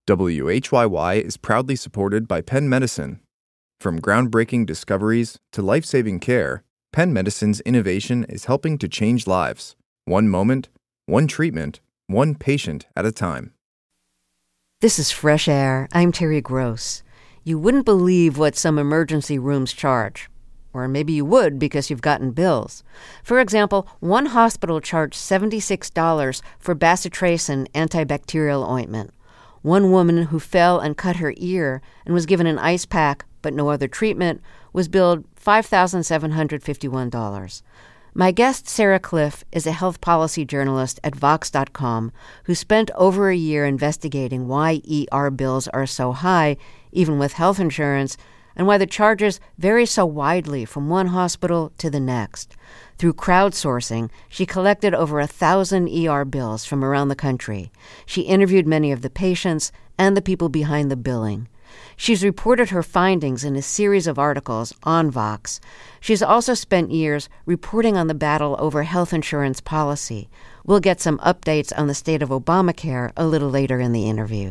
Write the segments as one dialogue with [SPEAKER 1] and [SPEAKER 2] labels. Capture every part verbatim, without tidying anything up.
[SPEAKER 1] W H Y Y is proudly supported by Penn Medicine. From groundbreaking discoveries to life-saving care, Penn Medicine's innovation is helping to change lives, one moment, one treatment, one patient at a time.
[SPEAKER 2] This is Fresh Air. I'm Terry Gross. You wouldn't believe what some emergency rooms charge. Or maybe you would because you've gotten bills. For example, one hospital charged seventy-six dollars for bacitracin antibacterial ointment. One woman who fell and cut her ear and was given an ice pack but no other treatment was billed five thousand seven hundred fifty-one dollars. My guest, Sarah Kliff, is a health policy journalist at Vox dot com who spent over a year investigating why E R bills are so high, even with health insurance, and why the charges vary so widely from one hospital to the next. Through crowdsourcing, she collected over a thousand E R bills from around the country. She interviewed many of the patients and the people behind the billing. She's reported her findings in a series of articles on Vox. She's also spent years reporting on the battle over health insurance policy. We'll get some updates on the state of Obamacare a little later in the interview.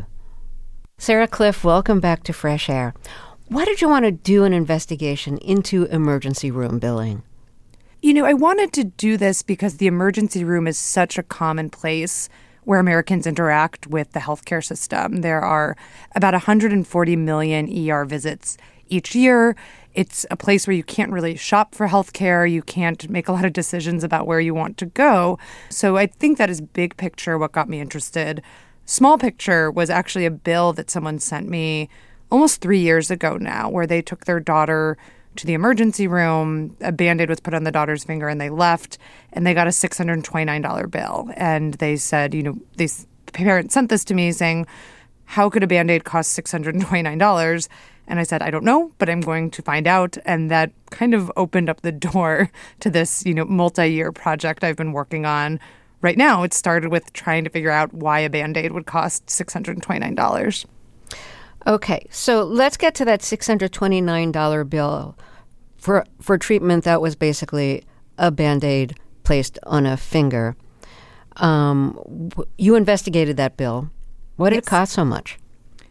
[SPEAKER 2] Sarah Kliff, welcome back to Fresh Air. Why did you want to do an investigation into emergency room billing?
[SPEAKER 3] You know, I wanted to do this because the emergency room is such a common place where Americans interact with the healthcare system. There are about one hundred forty million E R visits each year. It's a place where you can't really shop for healthcare. You can't make a lot of decisions about where you want to go. So I think that is big picture what got me interested. Small picture was actually a bill that someone sent me almost three years ago now, where they took their daughter to the emergency room. A Band-Aid was put on the daughter's finger and they left, and they got a six hundred twenty-nine dollars bill. And they said, you know, these parents sent this to me saying, how could a Band-Aid cost six hundred twenty-nine dollars? And I said, I don't know, but I'm going to find out. And that kind of opened up the door to this, you know, multi-year project I've been working on. Right now, it started with trying to figure out why a Band-Aid would cost six hundred twenty-nine dollars.
[SPEAKER 2] Okay, so let's get to that six hundred twenty-nine dollars bill for for treatment that was basically a Band-Aid placed on a finger. Um, w- you investigated that bill. What did yes. it cost so much?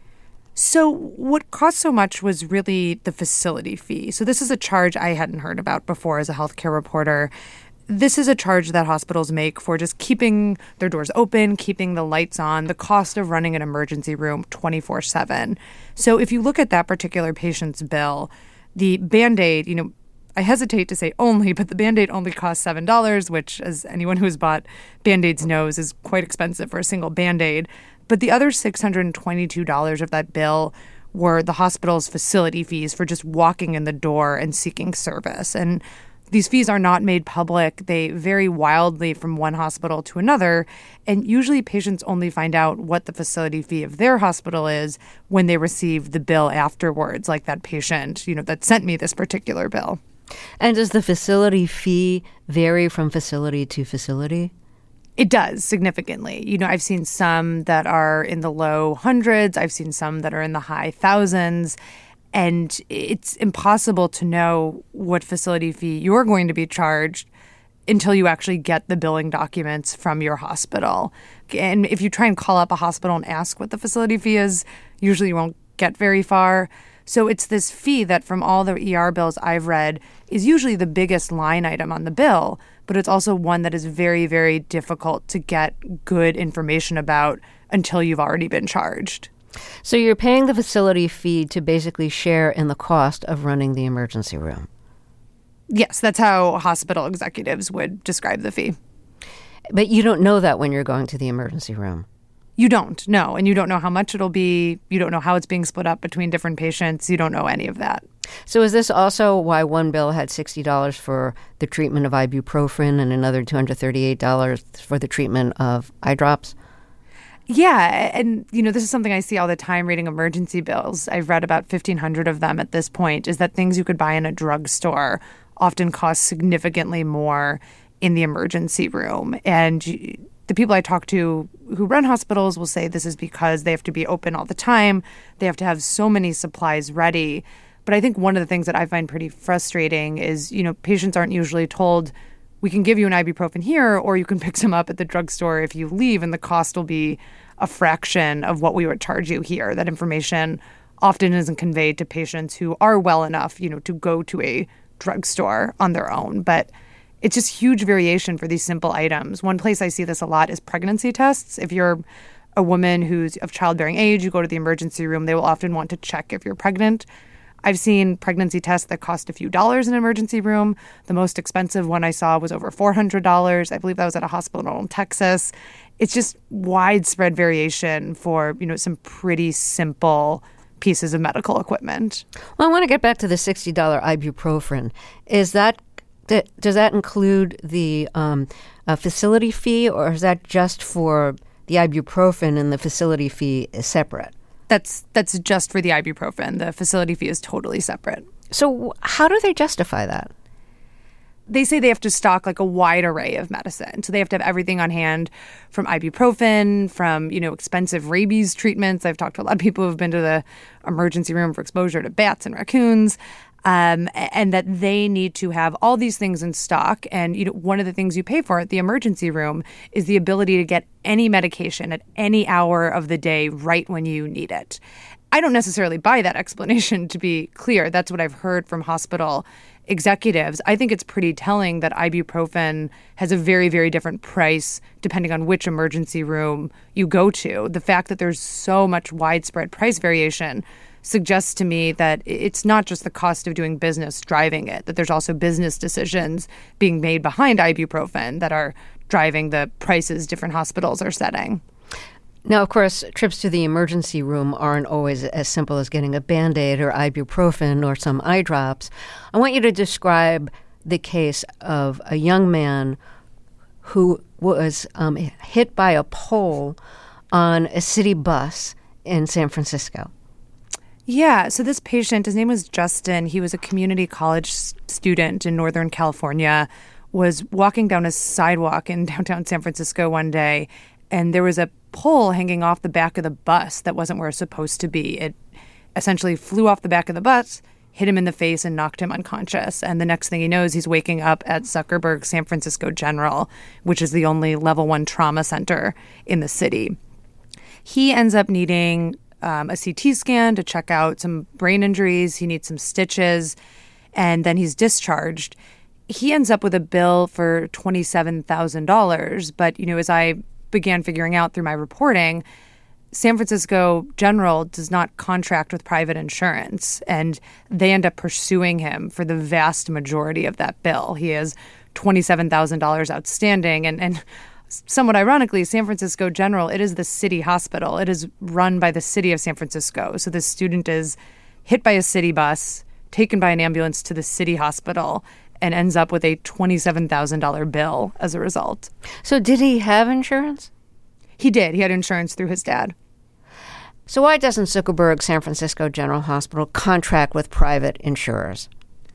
[SPEAKER 3] So what cost so much was really the facility fee. So this is a charge I hadn't heard about before as a healthcare reporter. This is a charge that hospitals make for just keeping their doors open, keeping the lights on, the cost of running an emergency room twenty-four seven. So if you look at that particular patient's bill, the Band-Aid, you know, I hesitate to say only, but the Band-Aid only costs seven dollars, which, as anyone who has bought Band-Aids knows, is quite expensive for a single Band-Aid. But the other six hundred twenty-two dollars of that bill were the hospital's facility fees for just walking in the door and seeking service. And these fees are not made public. They vary wildly from one hospital to another, and usually patients only find out what the facility fee of their hospital is when they receive the bill afterwards, like that patient, you know, that sent me this particular bill.
[SPEAKER 2] And does the facility fee vary from facility to facility?
[SPEAKER 3] It does, significantly. You know, I've seen some that are in the low hundreds. I've seen some that are in the high thousands. And it's impossible to know what facility fee you're going to be charged until you actually get the billing documents from your hospital. And if you try and call up a hospital and ask what the facility fee is, usually you won't get very far. So it's this fee that from all the E R bills I've read is usually the biggest line item on the bill, but it's also one that is very, very difficult to get good information about until you've already been charged.
[SPEAKER 2] So you're paying the facility fee to basically share in the cost of running the emergency room.
[SPEAKER 3] Yes, that's how hospital executives would describe the fee.
[SPEAKER 2] But you don't know that when you're going to the emergency room.
[SPEAKER 3] You don't, no. And you don't know how much it'll be. You don't know how it's being split up between different patients. You don't know any of that.
[SPEAKER 2] So is this also why one bill had sixty dollars for the treatment of ibuprofen and another two hundred thirty-eight dollars for the treatment of eye drops?
[SPEAKER 3] Yeah, and, you know, this is something I see all the time reading emergency bills. I've read about fifteen hundred of them at this point, is that things you could buy in a drugstore often cost significantly more in the emergency room. And the people I talk to who run hospitals will say this is because they have to be open all the time. They have to have so many supplies ready. But I think one of the things that I find pretty frustrating is, you know, patients aren't usually told, we can give you an ibuprofen here, or you can pick some up at the drugstore if you leave, and the cost will be a fraction of what we would charge you here. That information often isn't conveyed to patients who are well enough, you know, to go to a drugstore on their own. But it's just huge variation for these simple items. One place I see this a lot is pregnancy tests. If you're a woman who's of childbearing age, you go to the emergency room, they will often want to check if you're pregnant. I've seen pregnancy tests that cost a few dollars in an emergency room. The most expensive one I saw was over four hundred dollars. I believe that was at a hospital in Texas. It's just widespread variation for, you know, some pretty simple pieces of medical equipment.
[SPEAKER 2] Well, I want to get back to the sixty dollars ibuprofen. Is that, does that include the um, uh, facility fee, or is that just for the ibuprofen and the facility fee is separate?
[SPEAKER 3] That's that's just for the ibuprofen. The facility fee is totally separate.
[SPEAKER 2] So how do they justify that?
[SPEAKER 3] They say they have to stock like a wide array of medicine. So they have to have everything on hand, from ibuprofen, from, you know, expensive rabies treatments. I've talked to a lot of people who have been to the emergency room for exposure to bats and raccoons, um, and that they need to have all these things in stock. And, you know, one of the things you pay for at the emergency room is the ability to get any medication at any hour of the day right when you need it. I don't necessarily buy that explanation, to be clear. That's what I've heard from hospital executives. I think it's pretty telling that ibuprofen has a very, very different price depending on which emergency room you go to. The fact that there's so much widespread price variation suggests to me that it's not just the cost of doing business driving it, that there's also business decisions being made behind ibuprofen that are driving the prices different hospitals are setting.
[SPEAKER 2] Now, of course, trips to the emergency room aren't always as simple as getting a Band-Aid or ibuprofen or some eye drops. I want you to describe the case of a young man who was um, hit by a pole on a city bus in San Francisco.
[SPEAKER 3] Yeah, so this patient, his name was Justin. He was a community college student in Northern California, was walking down a sidewalk in downtown San Francisco one day, and there was a pole hanging off the back of the bus that wasn't where it was supposed to be. It essentially flew off the back of the bus, hit him in the face, and knocked him unconscious. And the next thing he knows, he's waking up at Zuckerberg San Francisco General, which is the only level one trauma center in the city. He ends up needing um, a C T scan to check out some brain injuries. He needs some stitches, and then he's discharged. He ends up with a bill for twenty-seven thousand dollars. But, you know, as I began figuring out through my reporting, San Francisco General does not contract with private insurance, and they end up pursuing him for the vast majority of that bill. He has twenty-seven thousand dollars outstanding, and, and somewhat ironically, San Francisco General, it is the city hospital. It is run by the city of San Francisco. So this student is hit by a city bus, taken by an ambulance to the city hospital, and ends up with a twenty-seven thousand dollars bill as a result.
[SPEAKER 2] So did he have insurance?
[SPEAKER 3] He did. He had insurance through his dad.
[SPEAKER 2] So why doesn't Zuckerberg San Francisco General Hospital contract with private insurers?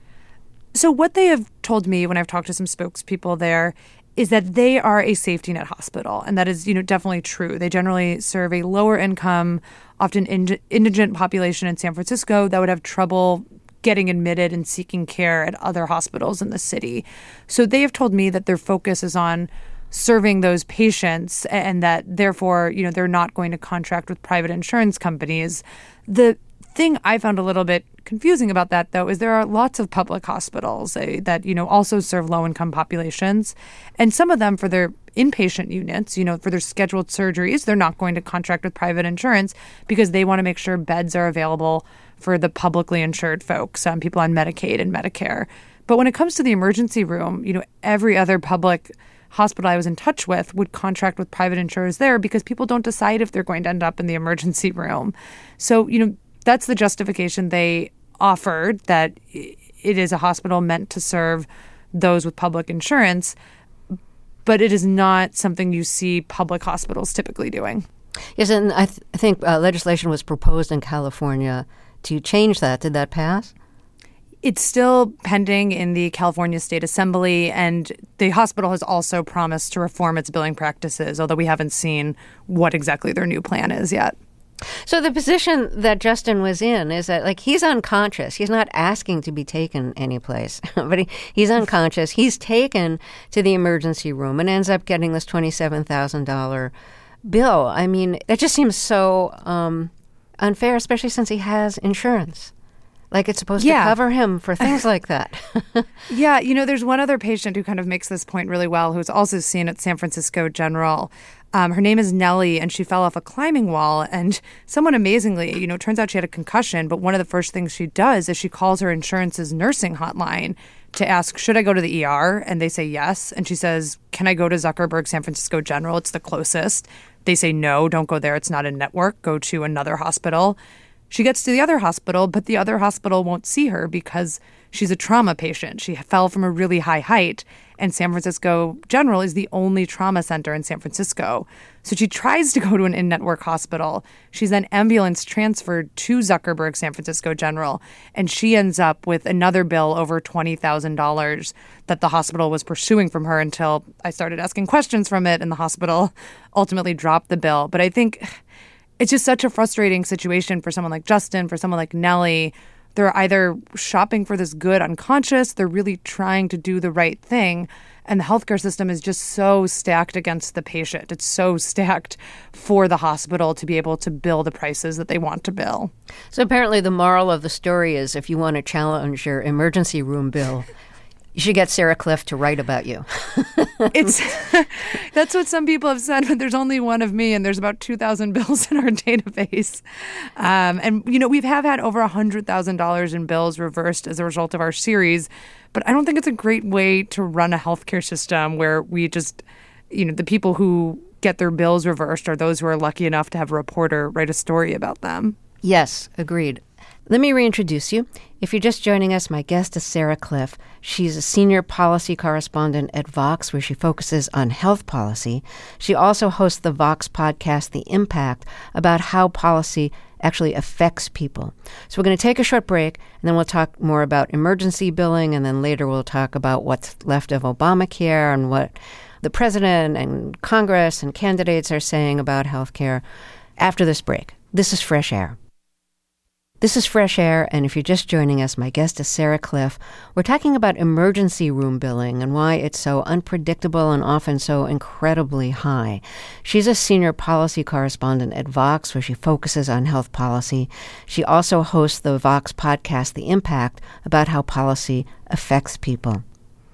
[SPEAKER 3] So what they have told me when I've talked to some spokespeople there is that they are a safety net hospital. And that is, you know, definitely true. They generally serve a lower income, often indigent population in San Francisco that would have trouble getting admitted and seeking care at other hospitals in the city. So they have told me that their focus is on serving those patients, and that therefore, you know, they're not going to contract with private insurance companies. The thing I found a little bit confusing about that, though, is there are lots of public hospitals uh, that, you know, also serve low-income populations. And some of them, for their inpatient units, you know, for their scheduled surgeries, they're not going to contract with private insurance because they want to make sure beds are available for the publicly insured folks, um, people on Medicaid and Medicare. But when it comes to the emergency room, you know, every other public hospital I was in touch with would contract with private insurers there because people don't decide if they're going to end up in the emergency room. So, you know, that's the justification they offered, that it is a hospital meant to serve those with public insurance, but it is not something you see public hospitals typically doing.
[SPEAKER 2] Yes, and I, th- I think uh, legislation was proposed in California to change that. Did that pass?
[SPEAKER 3] It's still pending in the California State Assembly, and the hospital has also promised to reform its billing practices, although we haven't seen what exactly their new plan is yet.
[SPEAKER 2] So the position that Justin was in is that, like, he's unconscious. He's not asking to be taken anyplace, but he, he's unconscious. He's taken to the emergency room and ends up getting this twenty-seven thousand dollars bill. I mean, that just seems so um, unfair, especially since he has insurance. Like it's supposed
[SPEAKER 3] yeah.
[SPEAKER 2] to cover him for things like that.
[SPEAKER 3] Yeah, you know, there's one other patient who kind of makes this point really well, who's also seen at San Francisco General. Um, her name is Nellie, and she fell off a climbing wall. And somewhat amazingly, you know, it turns out she had a concussion. But one of the first things she does is she calls her insurance's nursing hotline to ask, should I go to the E R? And they say yes. And she says, can I go to Zuckerberg San Francisco General? It's the closest. They say, no, don't go there. It's not a network. Go to another hospital. She gets to the other hospital, but the other hospital won't see her because she's a trauma patient. She fell from a really high height, and San Francisco General is the only trauma center in San Francisco. So she tries to go to an in-network hospital. She's then ambulance transferred to Zuckerberg San Francisco General, and she ends up with another bill over twenty thousand dollars that the hospital was pursuing from her until I started asking questions from it, and the hospital ultimately dropped the bill. But I think it's just such a frustrating situation for someone like Justin, for someone like Nellie. They're either shopping for this good unconscious, they're really trying to do the right thing, and the healthcare system is just so stacked against the patient. It's so stacked for the hospital to be able to bill the prices that they want to bill.
[SPEAKER 2] So apparently the moral of the story is if you want to challenge your emergency room bill, you should get Sarah Kliff to write about you.
[SPEAKER 3] It's that's what some people have said, but there's only one of me, and there's about two thousand bills in our database. Um, and, you know, we have had over one hundred thousand dollars in bills reversed as a result of our series, but I don't think it's a great way to run a healthcare system where we just, you know, the people who get their bills reversed are those who are lucky enough to have a reporter write a story about them.
[SPEAKER 2] Yes, agreed. Let me reintroduce you. If you're just joining us, my guest is Sarah Kliff. She's a senior policy correspondent at Vox, where she focuses on health policy. She also hosts the Vox podcast, The Impact, about how policy actually affects people. So we're going to take a short break, and then we'll talk more about emergency billing, and then later we'll talk about what's left of Obamacare and what the president and Congress and candidates are saying about health care after this break. This is Fresh Air. This is Fresh Air, and if you're just joining us, my guest is Sarah Kliff. We're talking about emergency room billing and why it's so unpredictable and often so incredibly high. She's a senior policy correspondent at Vox, where she focuses on health policy. She also hosts the Vox podcast, The Impact, about how policy affects people.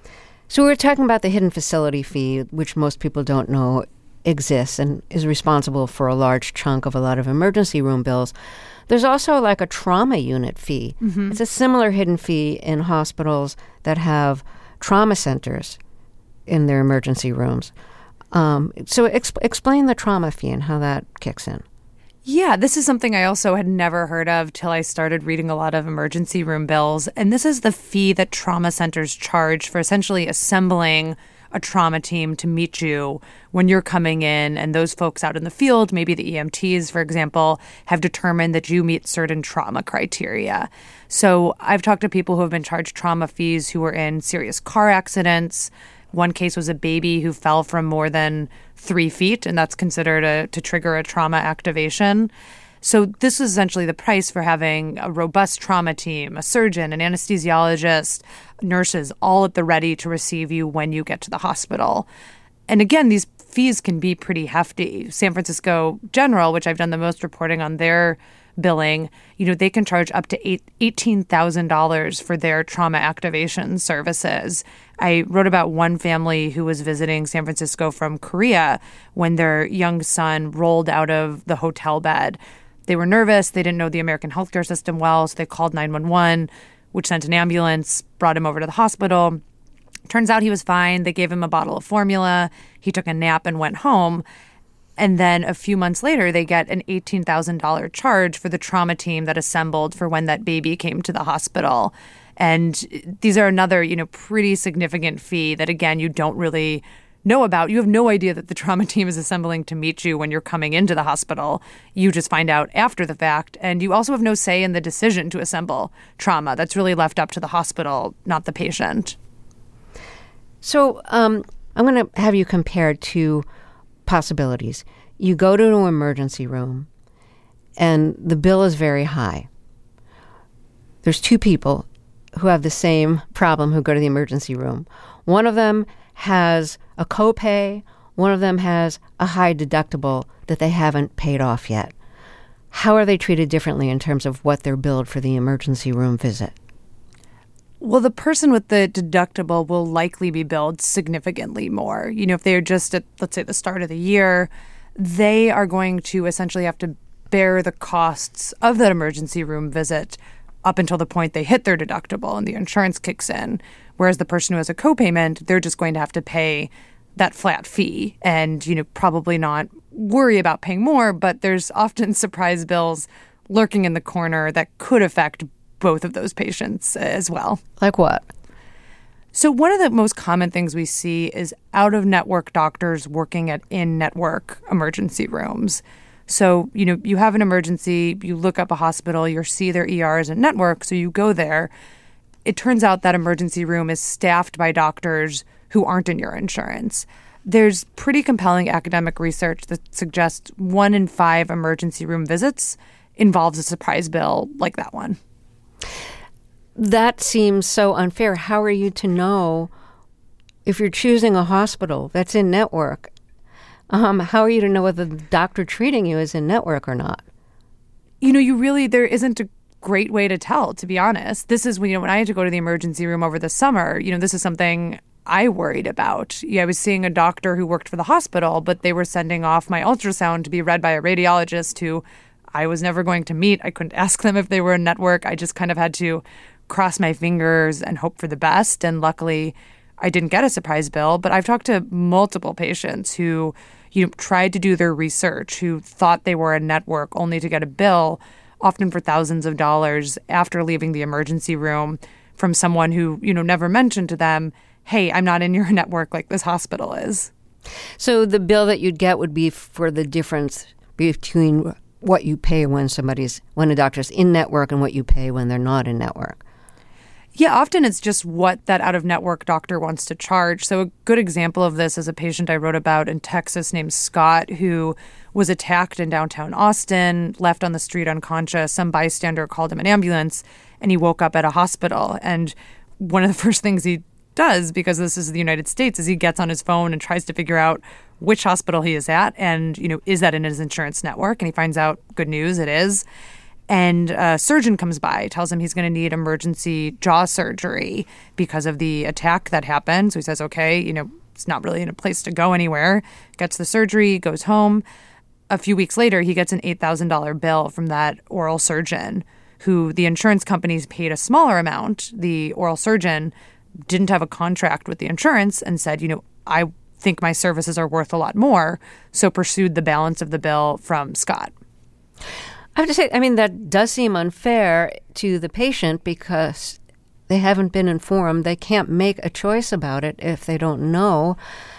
[SPEAKER 2] So we were talking about the hidden facility fee, which most people don't know exists and is responsible for a large chunk of a lot of emergency room bills. There's also like a trauma unit fee. Mm-hmm. It's a similar hidden fee in hospitals that have trauma centers in their emergency rooms. Um, so ex- explain the trauma fee and how that kicks in.
[SPEAKER 3] Yeah, this is something I also had never heard of till I started reading a lot of emergency room bills. And this is the fee that trauma centers charge for essentially assembling a trauma team to meet you when you're coming in, and those folks out in the field, maybe the E M Ts, for example, have determined that you meet certain trauma criteria. So I've talked to people who have been charged trauma fees who were in serious car accidents. One case was a baby who fell from more than three feet, and that's considered a, to trigger a trauma activation. So this is essentially the price for having a robust trauma team, a surgeon, an anesthesiologist, nurses, all at the ready to receive you when you get to the hospital. And again, these fees can be pretty hefty. San Francisco General, which I've done the most reporting on their billing, you know, they can charge up to eighteen thousand dollars for their trauma activation services. I wrote about one family who was visiting San Francisco from Korea when their young son rolled out of the hotel bed. They were nervous. They didn't know the American healthcare system well, so they called nine one one, which sent an ambulance, brought him over to the hospital. Turns out he was fine. They gave him a bottle of formula. He took a nap and went home. And then a few months later, they get an eighteen thousand dollars charge for the trauma team that assembled for when that baby came to the hospital. And these are another, you know, pretty significant fee that, again, you don't really know about. You have no idea that the trauma team is assembling to meet you when you're coming into the hospital. You just find out after the fact. And you also have no say in the decision to assemble trauma. That's really left up to the hospital, not the patient.
[SPEAKER 2] So um, I'm going to have you compare two possibilities. You go to an emergency room, and the bill is very high. There's two people who have the same problem who go to the emergency room. One of them has a copay. one of them has a high deductible that they haven't paid off yet. How are they treated differently in terms of what they're billed for the emergency room visit?
[SPEAKER 3] Well, the person with the deductible will likely be billed significantly more. You know, if they're just at, let's say, the start of the year, they are going to essentially have to bear the costs of that emergency room visit up until the point they hit their deductible and the insurance kicks in. Whereas the person who has a copayment, they're just going to have to pay that flat fee and, you know, probably not worry about paying more, but there's often surprise bills lurking in the corner that could affect both of those patients as well.
[SPEAKER 2] Like what?
[SPEAKER 3] So one of the most common things we see is out-of-network doctors working at in-network emergency rooms. So, you know, you have an emergency, you look up a hospital, you see their E R is a network, so you go there. It turns out that emergency room is staffed by doctors who aren't in your insurance. There's pretty compelling academic research that suggests one in five emergency room visits involves a surprise bill like that one.
[SPEAKER 2] That seems so unfair. How are you to know if you're choosing a hospital that's in network? Um, how are you to know whether the doctor treating you is in network or not?
[SPEAKER 3] You know, you really, there isn't a great way to tell, to be honest. This is when, you know, when I had to go to the emergency room over the summer, you know, this is something I worried about. Yeah, I was seeing a doctor who worked for the hospital, but they were sending off my ultrasound to be read by a radiologist who I was never going to meet. I couldn't ask them if they were in network. I just kind of had to cross my fingers and hope for the best. And luckily, I didn't get a surprise bill. But I've talked to multiple patients who, you know, tried to do their research, who thought they were in network only to get a bill, often for thousands of dollars after leaving the emergency room from someone who, you know, never mentioned to them, hey, I'm not in your network like this hospital is.
[SPEAKER 2] So the bill that you'd get would be for the difference between what you pay when somebody's, when a doctor's in network and what you pay when they're not in network.
[SPEAKER 3] Yeah, often it's just what that out-of-network doctor wants to charge. So a good example of this is a patient I wrote about in Texas named Scott, who was attacked in downtown Austin, left on the street unconscious. Some bystander called him an ambulance, and he woke up at a hospital. And one of the first things he does, because this is the United States, is he gets on his phone and tries to figure out which hospital he is at and, you know, is that in his insurance network? And he finds out, good news, it is. And a surgeon comes by, tells him he's going to need emergency jaw surgery because of the attack that happened. So he says, okay, you know, it's not really in a place to go anywhere. Gets the surgery, goes home. A few weeks later, he gets an eight thousand dollars bill from that oral surgeon who the insurance companies paid a smaller amount. The oral surgeon didn't have a contract with the insurance and said, you know, I think my services are worth a lot more, so pursued the balance of the bill from Scott.
[SPEAKER 2] I have to say, I mean, that does seem unfair to the patient because they haven't been informed. They can't make a choice about it if they don't know.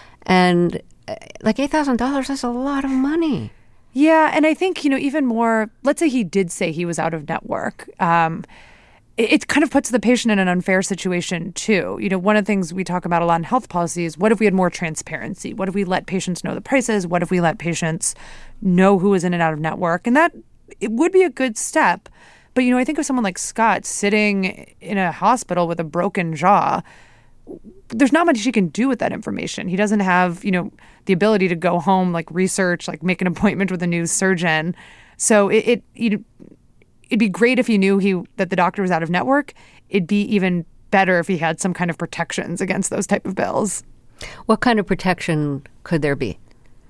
[SPEAKER 2] And like eight thousand dollars, that's a lot of money.
[SPEAKER 3] Yeah, and I think, you know, even more, let's say he did say he was out of network. Um, it, it kind of puts the patient in an unfair situation, too. You know, one of the things we talk about a lot in health policy is what if we had more transparency? What if we let patients know the prices? What if we let patients know who is in and out of network? And that it would be a good step. But, you know, I think of someone like Scott sitting in a hospital with a broken jaw. There's not much he can do with that information. He doesn't have, you know, the ability to go home, like research, like make an appointment with a new surgeon. So it, it you know, it'd be great if he knew he that the doctor was out of network. It'd be even better if he had some kind of protections against those type of bills.
[SPEAKER 2] What kind of protection could there be?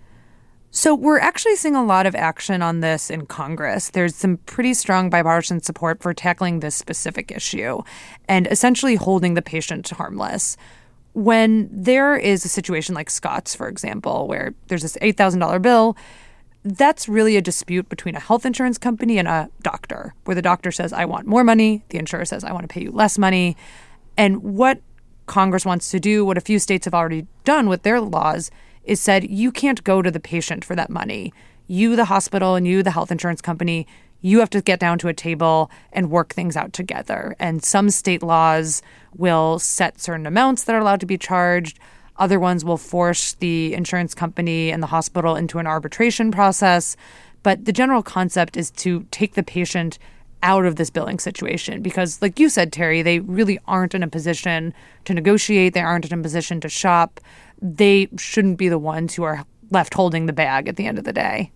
[SPEAKER 3] So we're actually seeing a lot of action on this in Congress. There's some pretty strong bipartisan support for tackling this specific issue and essentially holding the patient harmless. When there is a situation like Scott's, for example, where there's this eight thousand dollars bill, that's really a dispute between a health insurance company and a doctor, where the doctor says, I want more money. The insurer says, I want to pay you less money. And what Congress wants to do, what a few states have already done with their laws, is said you can't go to the patient for that money. You, the hospital, and you, the health insurance company, you have to get down to a table and work things out together. And some state laws will set certain amounts that are allowed to be charged. Other ones will force the insurance company and the hospital into an arbitration process. But the general concept is to take the patient out of this billing situation because, like you said, Terry, they really aren't in a position to negotiate. They aren't in a position to shop. They shouldn't be the ones who are left holding the bag at the end of the day.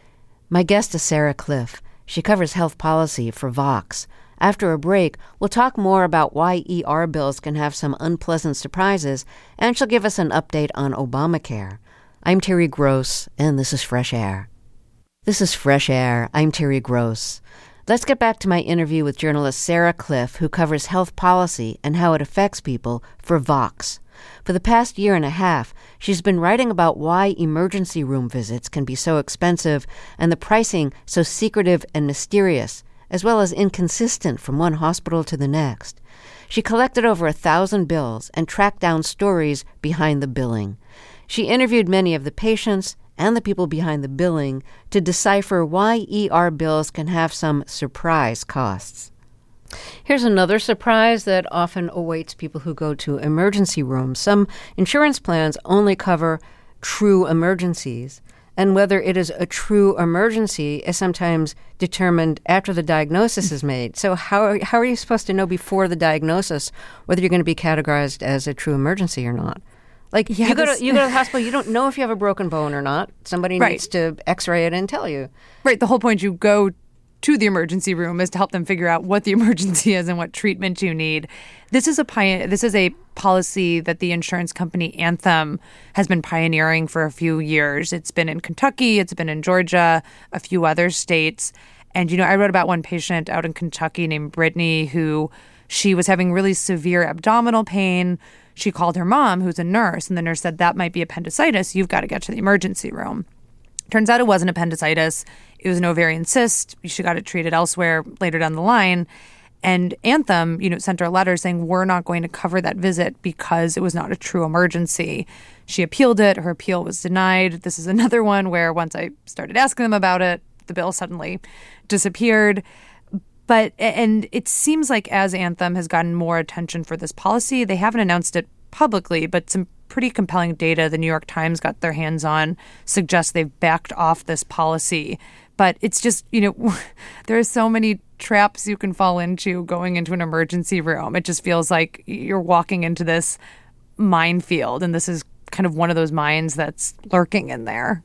[SPEAKER 2] My guest is Sarah Kliff. She covers health policy for Vox. After a break, we'll talk more about why E R bills can have some unpleasant surprises, and she'll give us an update on Obamacare. I'm Terry Gross, and this is Fresh Air. This is Fresh Air. I'm Terry Gross. Let's get back to my interview with journalist Sarah Kliff, who covers health policy and how it affects people for Vox. For the past year and a half, she's been writing about why emergency room visits can be so expensive and the pricing so secretive and mysterious, as well as inconsistent from one hospital to the next. She collected over a thousand bills and tracked down stories behind the billing. She interviewed many of the patients and the people behind the billing to decipher why E R bills can have some surprise costs. Here's another surprise that often awaits people who go to emergency rooms. Some insurance plans only cover true emergencies, and whether it is a true emergency is sometimes determined after the diagnosis is made. So how are, how are you supposed to know before the diagnosis whether you're going to be categorized as a true emergency or not? Like, yeah, you, go to, you go to the hospital, you don't know if you have a broken bone or not. Somebody right. needs to x-ray it and tell you.
[SPEAKER 3] Right. The whole point you go to the emergency room is to help them figure out what the emergency is and what treatment you need. This is a pi- This is a policy that the insurance company Anthem has been pioneering for a few years. It's been in Kentucky. It's been in Georgia, a few other states. And, you know, I wrote about one patient out in Kentucky named Brittany who she was having really severe abdominal pain. She called her mom, who's a nurse, and the nurse said, that might be appendicitis. You've got to get to the emergency room. Turns out it wasn't appendicitis. It was an ovarian cyst. She got it treated elsewhere later down the line. And Anthem, you know, sent her a letter saying, we're not going to cover that visit because it was not a true emergency. She appealed it. Her appeal was denied. This is another one where once I started asking them about it, the bill suddenly disappeared. But, and it seems like as Anthem has gotten more attention for this policy, they haven't announced it publicly, but some pretty compelling data the New York Times got their hands on suggests they've backed off this policy. But it's just, you know, there are so many traps you can fall into going into an emergency room. It just feels like you're walking into this minefield, and this is kind of one of those mines that's lurking in there.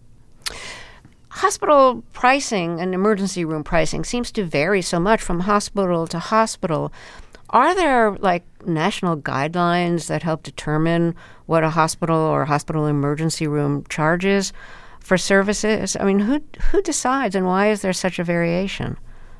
[SPEAKER 2] Hospital pricing and emergency room pricing seems to vary so much from hospital to hospital. Are there, like, national guidelines that help determine what a hospital or hospital emergency room charges for services? I mean, who who decides, and why is there such a variation?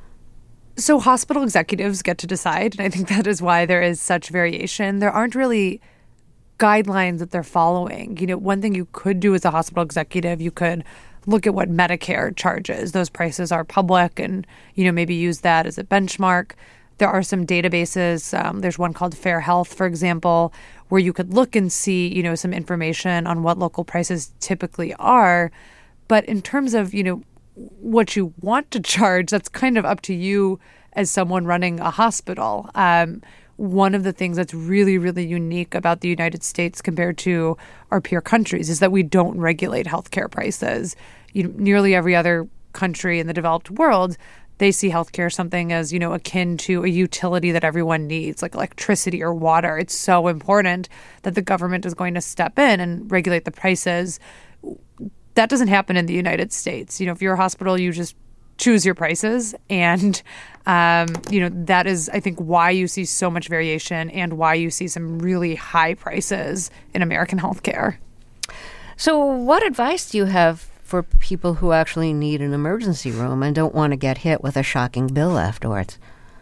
[SPEAKER 3] So hospital executives get to decide, and I think that is why there is such variation. There aren't really guidelines that they're following. You know, one thing you could do as a hospital executive, you could look at what Medicare charges. Those prices are public, and, you know, maybe use that as a benchmark. There are some databases. Um, there's one called Fair Health, for example, where you could look and see, you know, some information on what local prices typically are. But in terms of, you know, what you want to charge, that's kind of up to you as someone running a hospital. Um, one of the things that's really, really unique about the United States compared to our peer countries is that we don't regulate healthcare prices. You know, nearly every other country in the developed world, they see healthcare something as, you know, akin to a utility that everyone needs, like electricity or water. It's so important that the government is going to step in and regulate the prices. That doesn't happen in the United States. You know, if you're a hospital, you just choose your prices. And, um, you know, that is, I think, why you see so much variation and why you see some really high prices in American healthcare.
[SPEAKER 2] So what advice do you have for people who actually need an emergency room and don't want to get hit with a shocking bill afterwards?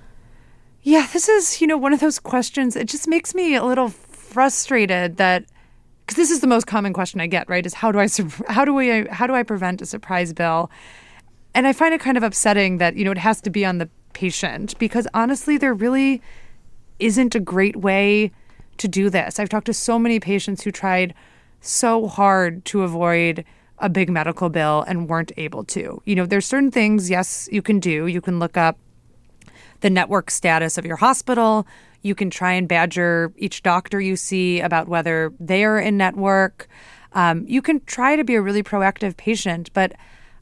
[SPEAKER 3] Yeah, this is, you know, one of those questions. It just makes me a little frustrated that, because this is the most common question I get, right? Is how do I how do we how do I prevent a surprise bill? And I find it kind of upsetting that, you know, it has to be on the patient, because honestly, there really isn't a great way to do this. I've talked to so many patients who tried so hard to avoid a big medical bill and weren't able to. You know, there's certain things, yes, you can do. You can look up the network status of your hospital. You can try and badger each doctor you see about whether they are in network. Um, you can try to be a really proactive patient, but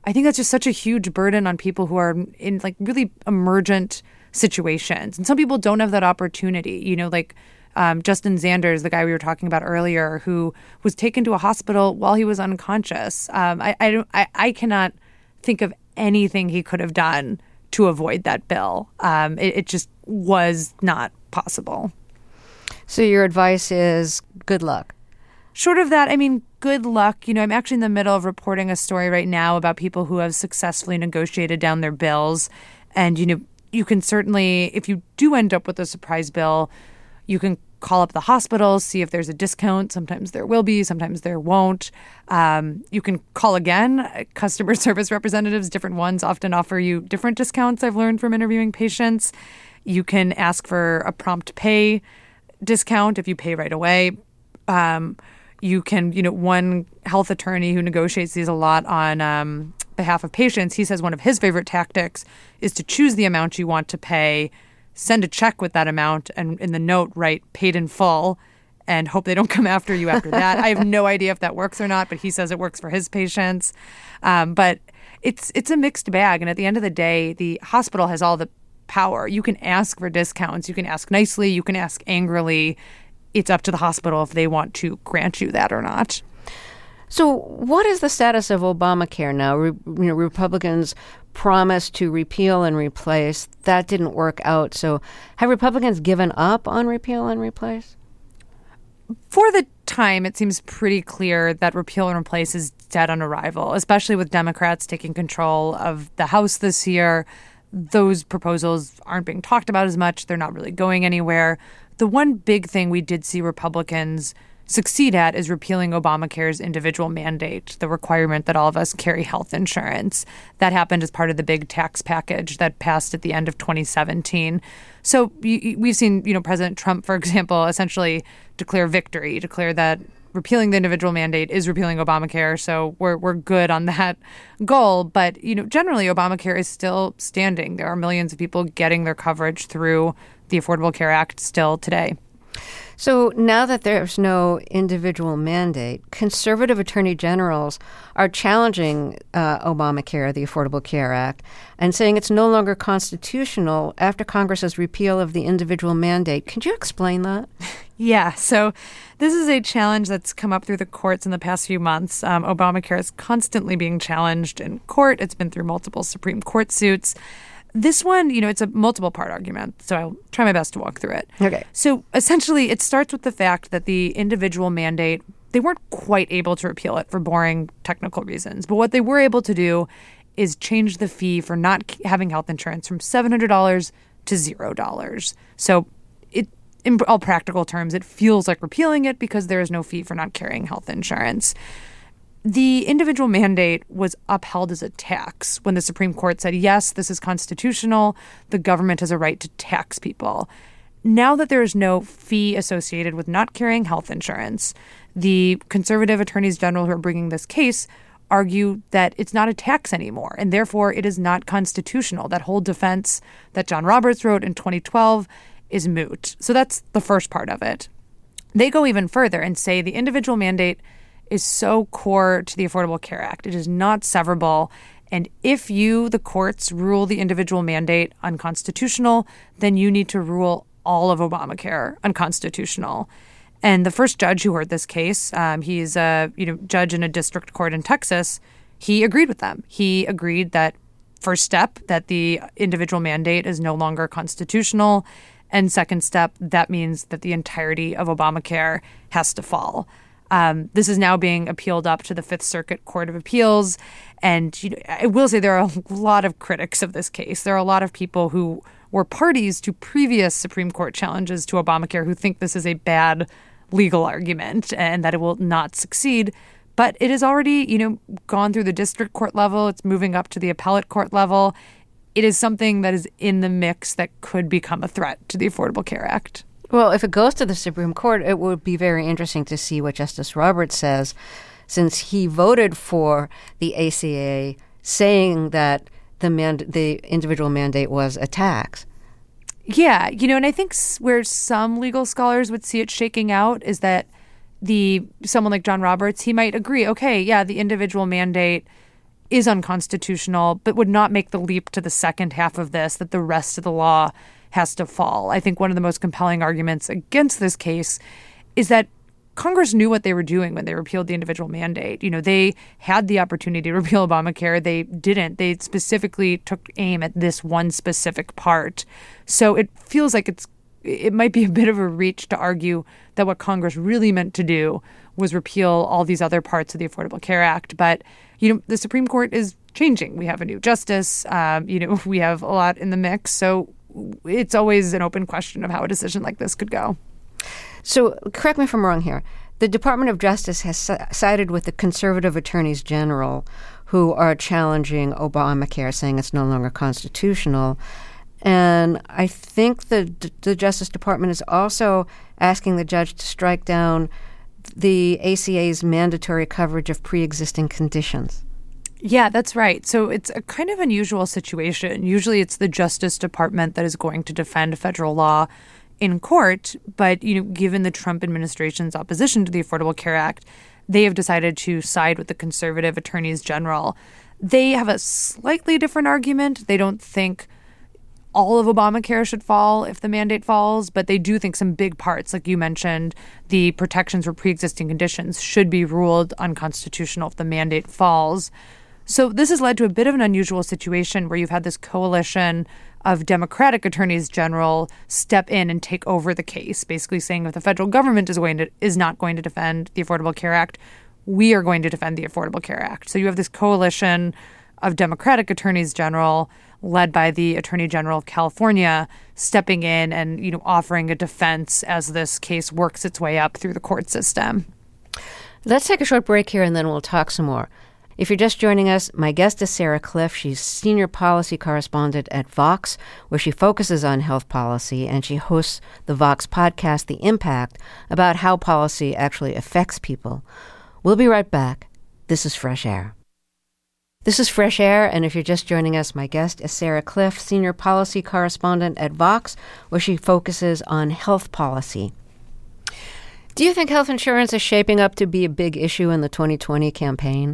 [SPEAKER 3] I think that's just such a huge burden on people who are in like really emergent situations. And some people don't have that opportunity, you know, like um, Justin Zanders, the guy we were talking about earlier, who was taken to a hospital while he was unconscious. Um, I, I, don't, I, I cannot think of anything he could have done to avoid that bill. Um, it, it just was not possible.
[SPEAKER 2] So your advice is good luck.
[SPEAKER 3] Short of that, I mean, good luck. You know, I'm actually in the middle of reporting a story right now about people who have successfully negotiated down their bills. And, you know, you can certainly, if you do end up with a surprise bill, you can call up the hospital, see if there's a discount. Sometimes there will be, sometimes there won't. Um, you can call again. Customer service representatives, different ones, often offer you different discounts, I've learned from interviewing patients. You can ask for a prompt pay discount if you pay right away. Um, you can, you know, one health attorney who negotiates these a lot on um, behalf of patients, he says one of his favorite tactics is to choose the amount you want to pay, send a check with that amount, and in the note write paid in full and hope they don't come after you after that. I have no idea if that works or not, but he says it works for his patients. Um, but it's it's a mixed bag. And at the end of the day, the hospital has all the power. You can ask for discounts. You can ask nicely. You can ask angrily. It's up to the hospital if they want to grant you that or not.
[SPEAKER 2] So what is the status of Obamacare now? Re- you know, Republicans promised to repeal and replace. That didn't work out. So have Republicans given up on repeal and replace?
[SPEAKER 3] For the time, it seems pretty clear that repeal and replace is dead on arrival, especially with Democrats taking control of the House this year. Those proposals aren't being talked about as much. They're not really going anywhere. The one big thing we did see Republicans succeed at is repealing Obamacare's individual mandate, the requirement that all of us carry health insurance. That happened as part of the big tax package that passed at the end of twenty seventeen. So we've seen, you know, President Trump, for example, essentially declare victory, declare that repealing the individual mandate is repealing Obamacare. So we're we're good on that goal. But, you know, generally, Obamacare is still standing. There are millions of people getting their coverage through the Affordable Care Act still today.
[SPEAKER 2] So now that there's no individual mandate, conservative attorney generals are challenging uh, Obamacare, the Affordable Care Act, and saying it's no longer constitutional after Congress's repeal of the individual mandate. Could you explain that?
[SPEAKER 3] Yeah, so this is a challenge that's come up through the courts in the past few months. Um, Obamacare is constantly being challenged in court. It's been through multiple Supreme Court suits. This one, you know, it's a multiple part argument, so I'll try my best to walk through it.
[SPEAKER 2] Okay.
[SPEAKER 3] So essentially, it starts with the fact that the individual mandate, they weren't quite able to repeal it for boring technical reasons. But what they were able to do is change the fee for not having health insurance from seven hundred dollars to zero dollars. So it, in all practical terms, it feels like repealing it because there is no fee for not carrying health insurance. The individual mandate was upheld as a tax when the Supreme Court said, yes, this is constitutional. The government has a right to tax people. Now that there is no fee associated with not carrying health insurance, the conservative attorneys general who are bringing this case argue that it's not a tax anymore, and therefore it is not constitutional. That whole defense that John Roberts wrote in twenty twelve is moot. So that's the first part of it. They go even further and say the individual mandate is so core to the Affordable Care Act. It is not severable. And if you, the courts, rule the individual mandate unconstitutional, then you need to rule all of Obamacare unconstitutional. And the first judge who heard this case, um, he's a you know judge in a district court in Texas, he agreed with them. He agreed that first step, that the individual mandate is no longer constitutional. And second step, that means that the entirety of Obamacare has to fall. Um, this is now being appealed up to the Fifth Circuit Court of Appeals. And you know, I will say there are a lot of critics of this case. There are a lot of people who were parties to previous Supreme Court challenges to Obamacare who think this is a bad legal argument and that it will not succeed. But it has already, you know, gone through the district court level. It's moving up to the appellate court level. It is something that is in the mix that could become a threat to the Affordable Care Act.
[SPEAKER 2] Well, if it goes to the Supreme Court, it would be very interesting to see what Justice Roberts says, since he voted for the A C A, saying that the mand- the individual mandate was a tax.
[SPEAKER 3] Yeah, you know, and I think where some legal scholars would see it shaking out is that the someone like John Roberts, he might agree, okay, yeah, the individual mandate is unconstitutional, but would not make the leap to the second half of this, that the rest of the law has to fall. I think one of the most compelling arguments against this case is that Congress knew what they were doing when they repealed the individual mandate. You know, they had the opportunity to repeal Obamacare. They didn't. They specifically took aim at this one specific part. So it feels like it's it might be a bit of a reach to argue that what Congress really meant to do was repeal all these other parts of the Affordable Care Act. But, you know, the Supreme Court is changing. We have a new justice. Um, you know, we have a lot in the mix. So it's always an open question of how a decision like this could go.
[SPEAKER 2] So correct me if I'm wrong here. The Department of Justice has sided with the conservative attorneys general who are challenging Obamacare, saying it's no longer constitutional. And I think the the Justice Department is also asking the judge to strike down the A C A's mandatory coverage of pre-existing conditions.
[SPEAKER 3] Yeah, that's right. So it's a kind of unusual situation. Usually it's the Justice Department that is going to defend federal law in court, but you know, given the Trump administration's opposition to the Affordable Care Act, they have decided to side with the conservative attorneys general. They have a slightly different argument. They don't think all of Obamacare should fall if the mandate falls, but they do think some big parts, like you mentioned, the protections for pre-existing conditions should be ruled unconstitutional if the mandate falls. So this has led to a bit of an unusual situation where you've had this coalition of Democratic attorneys general step in and take over the case, basically saying if the federal government is going to is not going to defend the Affordable Care Act, we are going to defend the Affordable Care Act. So you have this coalition of Democratic attorneys general led by the Attorney General of California stepping in and, you know, offering a defense as this case works its way up through the court system.
[SPEAKER 2] Let's take a short break here and then we'll talk some more. If you're just joining us, my guest is Sarah Kliff. She's senior policy correspondent at Vox, where she focuses on health policy, and she hosts the Vox podcast, The Impact, about how policy actually affects people. We'll be right back. This is Fresh Air. This is Fresh Air, and if you're just joining us, my guest is Sarah Kliff, senior policy correspondent at Vox, where she focuses on health policy. Do you think health insurance is shaping up to be a big issue in the twenty twenty campaign?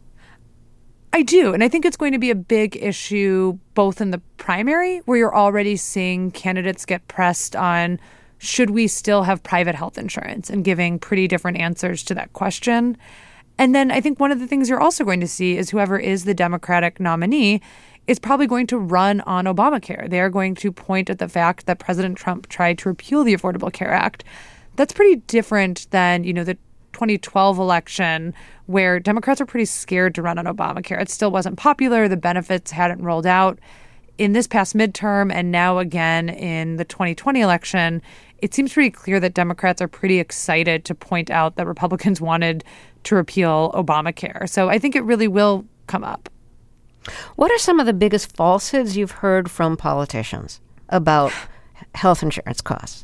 [SPEAKER 3] I do. And I think it's going to be a big issue both in the primary, where you're already seeing candidates get pressed on should we still have private health insurance, and giving pretty different answers to that question. And then I think one of the things you're also going to see is whoever is the Democratic nominee is probably going to run on Obamacare. They are going to point at the fact that President Trump tried to repeal the Affordable Care Act. That's pretty different than, you know, the twenty twelve election, where Democrats were pretty scared to run on Obamacare. It still wasn't popular. The benefits hadn't rolled out. In this past midterm and now again in the twenty twenty election, it seems pretty clear that Democrats are pretty excited to point out that Republicans wanted to repeal Obamacare. So I think it really will come up.
[SPEAKER 2] What are some of the biggest falsehoods you've heard from politicians about health insurance costs?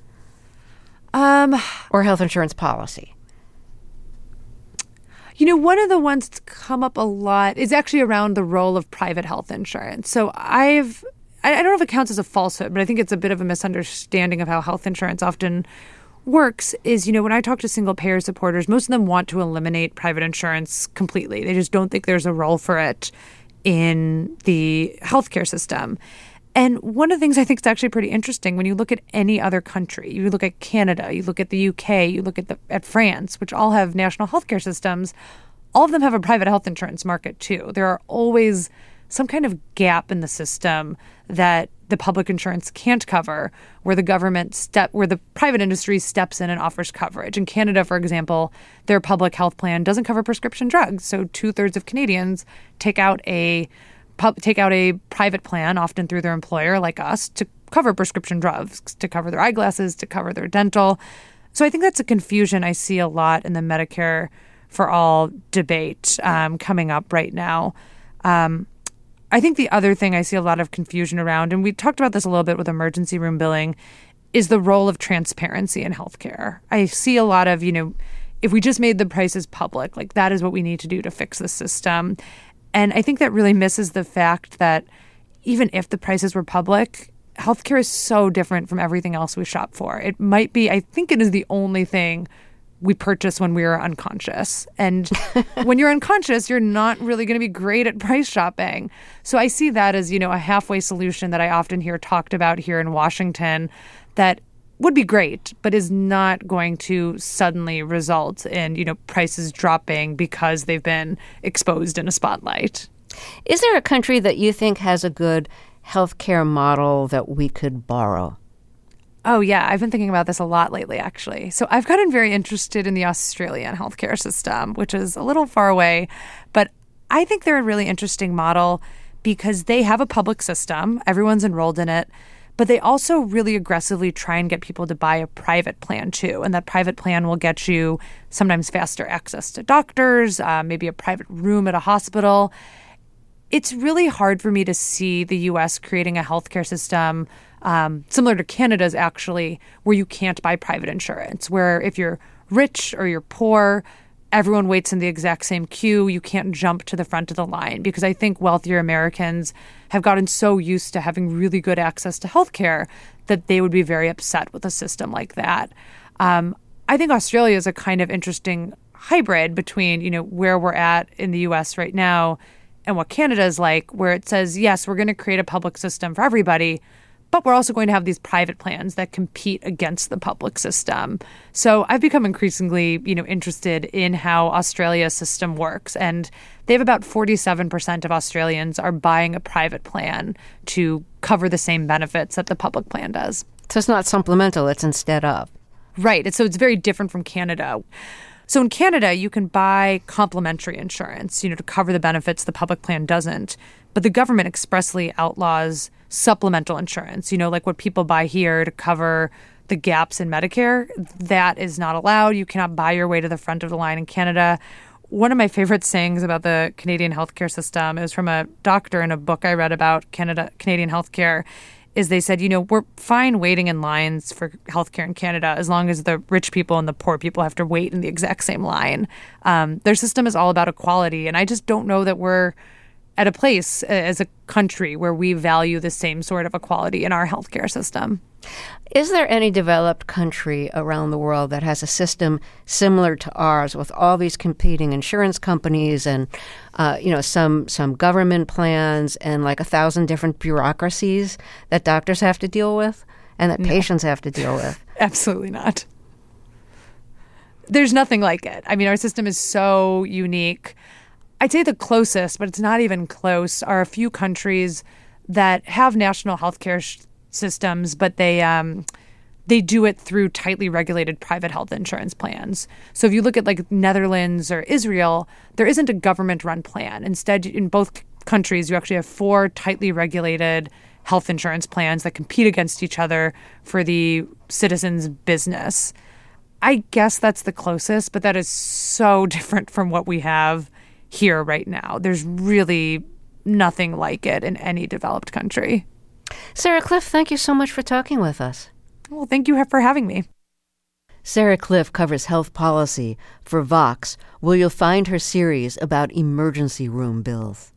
[SPEAKER 3] Um,
[SPEAKER 2] or health insurance policy?
[SPEAKER 3] You know, one of the ones that's come up a lot is actually around the role of private health insurance. So I've, I don't know if it counts as a falsehood, but I think it's a bit of a misunderstanding of how health insurance often works is, you know, when I talk to single payer supporters, most of them want to eliminate private insurance completely. They just don't think there's a role for it in the healthcare system. And one of the things I think is actually pretty interesting, when you look at any other country, you look at Canada, you look at the U K, you look at the, at France, which all have national healthcare systems, all of them have a private health insurance market too. There are always some kind of gap in the system that the public insurance can't cover, where the government step, where the private industry steps in and offers coverage. In Canada, for example, their public health plan doesn't cover prescription drugs. So two thirds of Canadians take out a take out a private plan, often through their employer like us, to cover prescription drugs, to cover their eyeglasses, to cover their dental. So I think that's a confusion I see a lot in the Medicare for All debate um, coming up right now. Um, I think the other thing I see a lot of confusion around, and we talked about this a little bit with emergency room billing, is the role of transparency in healthcare. I see a lot of, you know, if we just made the prices public, like that is what we need to do to fix the system. And I think that really misses the fact that even if the prices were public, healthcare is so different from everything else we shop for. It might be, I think it is the only thing we purchase when we are unconscious. And when you're unconscious, you're not really going to be great at price shopping. So I see that as, you know, a halfway solution that I often hear talked about here in Washington that would be great, but is not going to suddenly result in, you know, prices dropping because they've been exposed in a spotlight.
[SPEAKER 2] Is there a country that you think has a good healthcare model that we could borrow?
[SPEAKER 3] Oh, yeah. I've been thinking about this a lot lately, actually. So I've gotten very interested in the Australian healthcare system, which is a little far away. But I think they're a really interesting model because they have a public system. Everyone's enrolled in it. But they also really aggressively try and get people to buy a private plan, too. And that private plan will get you sometimes faster access to doctors, uh, maybe a private room at a hospital. It's really hard for me to see the U S creating a healthcare system um, similar to Canada's, actually, where you can't buy private insurance, where if you're rich or you're poor, everyone waits in the exact same queue. You can't jump to the front of the line because I think wealthier Americans have gotten so used to having really good access to healthcare that they would be very upset with a system like that. Um, I think Australia is a kind of interesting hybrid between, you know, where we're at in the U S right now and what Canada is like, where it says, yes, we're going to create a public system for everybody, but we're also going to have these private plans that compete against the public system. So I've become increasingly, you know, interested in how Australia's system works. And they have about forty-seven percent of Australians are buying a private plan to cover the same benefits that the public plan does.
[SPEAKER 2] So it's not supplemental, it's instead of.
[SPEAKER 3] Right. So it's very different from Canada. So in Canada, you can buy complementary insurance, you know, to cover the benefits the public plan doesn't. But the government expressly outlaws supplemental insurance, you know, like what people buy here to cover the gaps in Medicare. That is not allowed. You cannot buy your way to the front of the line in Canada. One of my favorite sayings about the Canadian healthcare system is from a doctor in a book I read about Canada, Canadian healthcare, is they said, you know, we're fine waiting in lines for healthcare in Canada as long as the rich people and the poor people have to wait in the exact same line. Um, their system is all about equality. And I just don't know that we're at a place as a country where we value the same sort of equality in our healthcare system.
[SPEAKER 2] Is there any developed country around the world that has a system similar to ours with all these competing insurance companies and, uh, you know, some some government plans and like a thousand different bureaucracies that doctors have to deal with and that no. patients have to deal with?
[SPEAKER 3] Absolutely not. There's nothing like it. I mean, our system is so unique. I'd say the closest, but it's not even close, are a few countries that have national healthcare sh- systems, but they um, they do it through tightly regulated private health insurance plans. So if you look at like Netherlands or Israel, there isn't a government-run plan. Instead, in both countries, you actually have four tightly regulated health insurance plans that compete against each other for the citizens' business. I guess that's the closest, but that is so different from what we have here right now. There's really nothing like it in any developed country.
[SPEAKER 2] Sarah Kliff, thank you so much for talking with us.
[SPEAKER 3] Well, thank you for having me.
[SPEAKER 2] Sarah Kliff covers health policy for Vox, where you'll find her series about emergency room bills.